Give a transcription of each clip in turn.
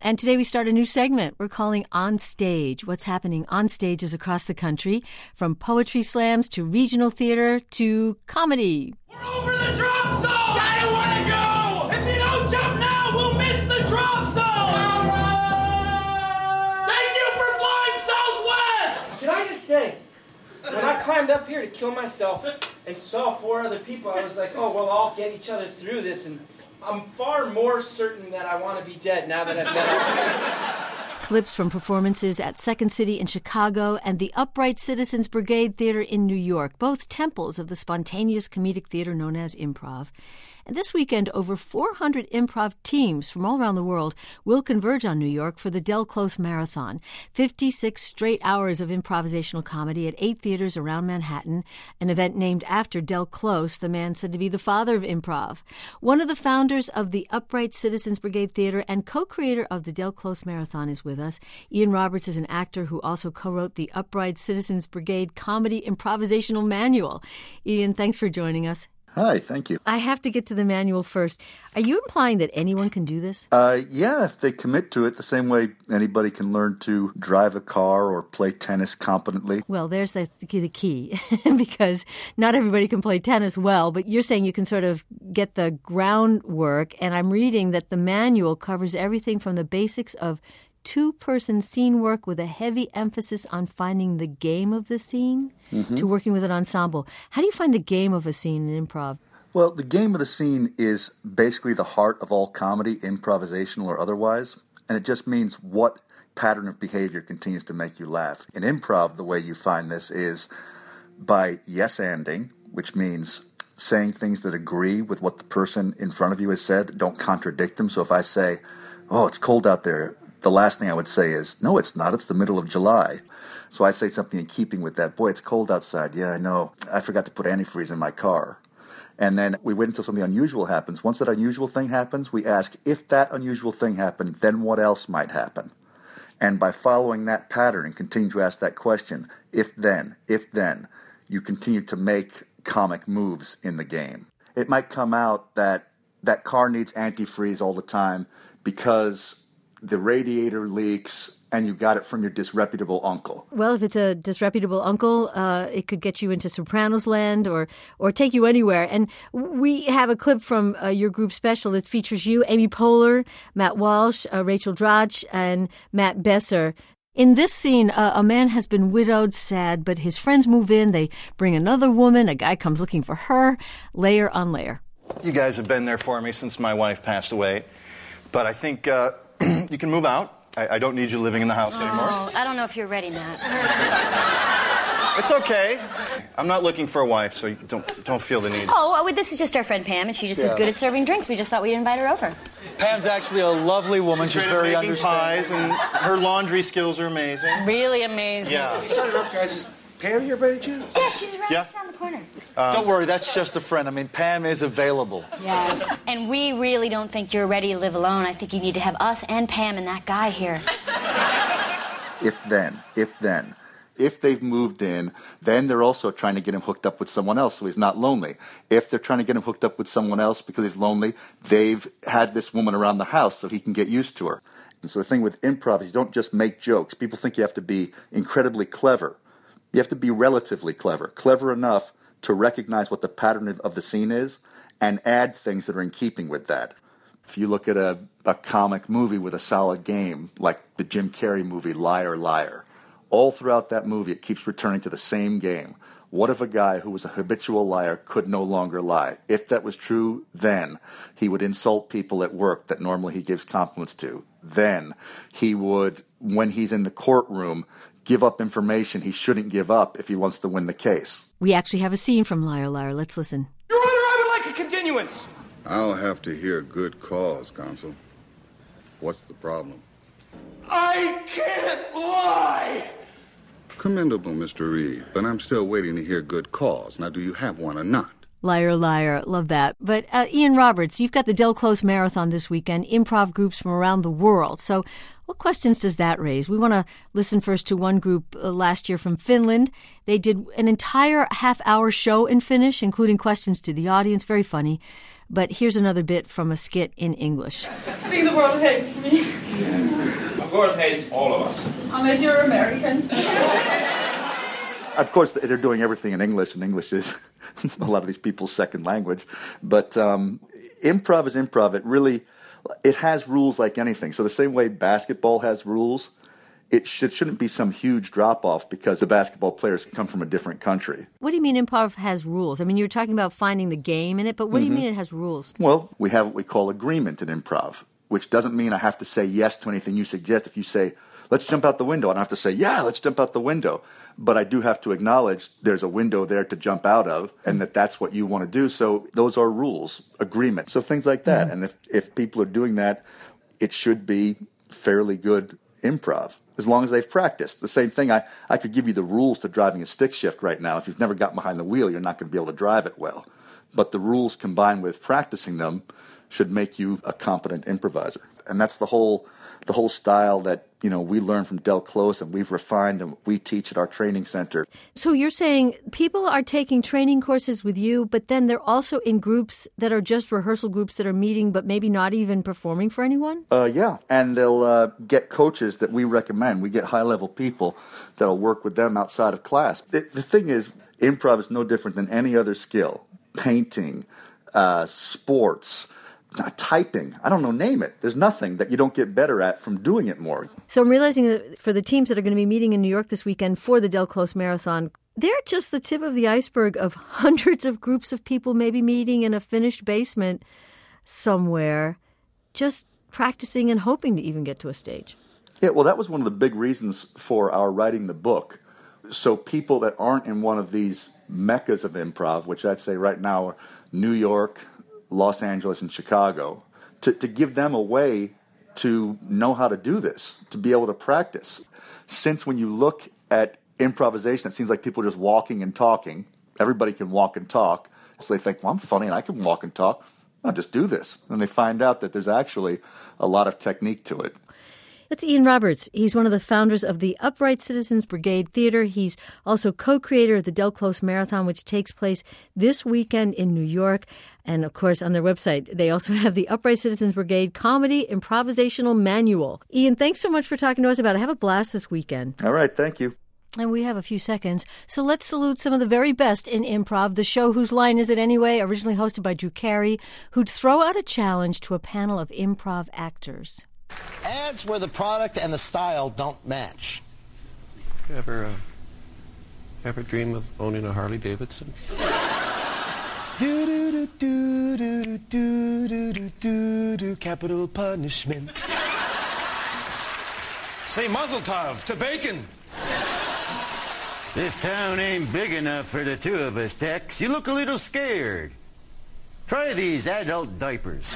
And today we start a new segment we're calling On Stage. What's happening on stages across the country, from poetry slams to regional theater to comedy. We're over the drop zone! I don't want to go! If you don't jump now, we'll miss the drop zone! Thank you for flying Southwest! Can I just say, when I climbed up here to kill myself and saw 4 other people, I was like, oh, we'll all get each other through this, and I'm far more certain that I want to be dead now that I've met. Clips from performances at Second City in Chicago and the Upright Citizens Brigade Theater in New York, both temples of the spontaneous comedic theater known as improv. And this weekend, over 400 improv teams from all around the world will converge on New York for the Del Close Marathon, 56 straight hours of improvisational comedy at 8 theaters around Manhattan, an event named after Del Close, the man said to be the father of improv. One of the founders of the Upright Citizens Brigade Theater and co-creator of the Del Close Marathon is with us. Ian Roberts is an actor who also co-wrote the Upright Citizens Brigade Comedy Improvisational Manual. Ian, thanks for joining us. Hi, thank you. I have to get to the manual first. Are you implying that anyone can do this? Yeah, if they commit to it the same way anybody can learn to drive a car or play tennis competently. Well, there's the key, because not everybody can play tennis well, but you're saying you can sort of get the groundwork, and I'm reading that the manual covers everything from the basics of two-person scene work with a heavy emphasis on finding the game of the scene to working with an ensemble. How do you find the game of a scene in improv? Well, the game of the scene is basically the heart of all comedy, improvisational or otherwise, and it just means what pattern of behavior continues to make you laugh. In improv, the way you find this is by yes-anding, which means saying things that agree with what the person in front of you has said. Don't contradict them. So if I say, oh, it's cold out there, the last thing I would say is, no, it's not. It's the middle of July. So I say something in keeping with that. Boy, it's cold outside. Yeah, I know. I forgot to put antifreeze in my car. And then we wait until something unusual happens. Once that unusual thing happens, we ask, if that unusual thing happened, then what else might happen? And by following that pattern and continuing to ask that question, if then, you continue to make comic moves in the game. It might come out that that car needs antifreeze all the time because the radiator leaks and you got it from your disreputable uncle. Well, if it's a disreputable uncle, it could get you into Sopranos land or take you anywhere. And we have a clip from your group special that features you, Amy Poehler, Matt Walsh, Rachel Dratch, and Matt Besser. In this scene, a man has been widowed, sad, but his friends move in. They bring another woman. A guy comes looking for her, layer on layer. You guys have been there for me since my wife passed away. But I think you can move out. I don't need you living in the house anymore. I don't know if you're ready, Matt. It's okay. I'm not looking for a wife, so you don't feel the need. Oh, this is just our friend Pam, and she's just as good at serving drinks. We just thought we'd invite her over. Pam's actually a lovely woman. She's very making pies, and her laundry skills are amazing. Really amazing. Yeah. Shut it up, guys. Is Pam here by any chance? Yeah, she's right just around the corner. Don't worry, that's just a friend. I mean, Pam is available. Yes. And we really don't think you're ready to live alone. I think you need to have us and Pam and that guy here. If they've moved in, then they're also trying to get him hooked up with someone else so he's not lonely. If they're trying to get him hooked up with someone else because he's lonely, they've had this woman around the house so he can get used to her. And so the thing with improv is you don't just make jokes. People think you have to be incredibly clever. You have to be relatively clever enough to recognize what the pattern of the scene is and add things that are in keeping with that. If you look at a comic movie with a solid game, like the Jim Carrey movie Liar, Liar, all throughout that movie it keeps returning to the same game. What if a guy who was a habitual liar could no longer lie? If that was true, then he would insult people at work that normally he gives compliments to. Then he would, when he's in the courtroom, give up information he shouldn't give up if he wants to win the case. We actually have a scene from Liar, Liar. Let's listen. Your Honor, I would like a continuance. I'll have to hear good cause, counsel. What's the problem? I can't lie! Commendable, Mr. Reed, but I'm still waiting to hear good cause. Now, do you have one or not? Liar, Liar. Love that. But Ian Roberts, you've got the Del Close Marathon this weekend, improv groups from around the world. So what questions does that raise? We want to listen first to one group last year from Finland. They did an entire half-hour show in Finnish, including questions to the audience. Very funny. But here's another bit from a skit in English. I think the world hates me. Dorothy hates all of us. Unless you're American. Of course, they're doing everything in English, and English is a lot of these people's second language. But improv is improv. It has rules like anything. So the same way basketball has rules, it shouldn't be some huge drop-off because the basketball players come from a different country. What do you mean improv has rules? I mean, you're talking about finding the game in it, but what do you mean it has rules? Well, we have what we call agreement in improv, which doesn't mean I have to say yes to anything you suggest. If you say, let's jump out the window, I don't have to say, yeah, let's jump out the window. But I do have to acknowledge there's a window there to jump out of and that's what you want to do. So those are rules, agreement. So things like that. And if people are doing that, it should be fairly good improv as long as they've practiced. The same thing, I could give you the rules to driving a stick shift right now. If you've never gotten behind the wheel, you're not going to be able to drive it well. But the rules combined with practicing them should make you a competent improviser. And that's the whole style that, we learned from Del Close and we've refined and we teach at our training center. So you're saying people are taking training courses with you, but then they're also in groups that are just rehearsal groups that are meeting but maybe not even performing for anyone? Yeah, and they'll get coaches that we recommend. We get high-level people that'll work with them outside of class. The thing is, improv is no different than any other skill. Painting, sports, typing, I don't know, name it. There's nothing that you don't get better at from doing it more. So I'm realizing that for the teams that are going to be meeting in New York this weekend for the Del Close Marathon, they're just the tip of the iceberg of hundreds of groups of people maybe meeting in a finished basement somewhere, just practicing and hoping to even get to a stage. Yeah, well, that was one of the big reasons for our writing the book. So people that aren't in one of these meccas of improv, which I'd say right now are New York, Los Angeles, and Chicago, to give them a way to know how to do this, to be able to practice. Since when you look at improvisation, it seems like people are just walking and talking. Everybody can walk and talk. So they think, well, I'm funny and I can walk and talk. I'll just do this. And they find out that there's actually a lot of technique to it. That's Ian Roberts. He's one of the founders of the Upright Citizens Brigade Theater. He's also co-creator of the Del Close Marathon, which takes place this weekend in New York. And, of course, on their website, they also have the Upright Citizens Brigade Comedy Improvisational Manual. Ian, thanks so much for talking to us about it. Have a blast this weekend. All right, thank you. And we have a few seconds, so let's salute some of the very best in improv. The show Whose Line Is It Anyway, originally hosted by Drew Carey, who'd throw out a challenge to a panel of improv actors. Ads where the product and the style don't match. Ever dream of owning a Harley Davidson? Do capital punishment. Say Mazel Tov to bacon. This town ain't big enough for the two of us, Tex. You look a little scared. Try these adult diapers.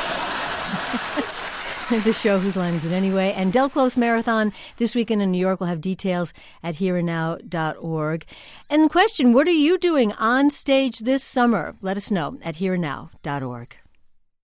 The show Whose Line Is It Anyway? And Del Close Marathon this weekend in New York. We'll have details at hereandnow.org. And the question, what are you doing on stage this summer? Let us know at hereandnow.org.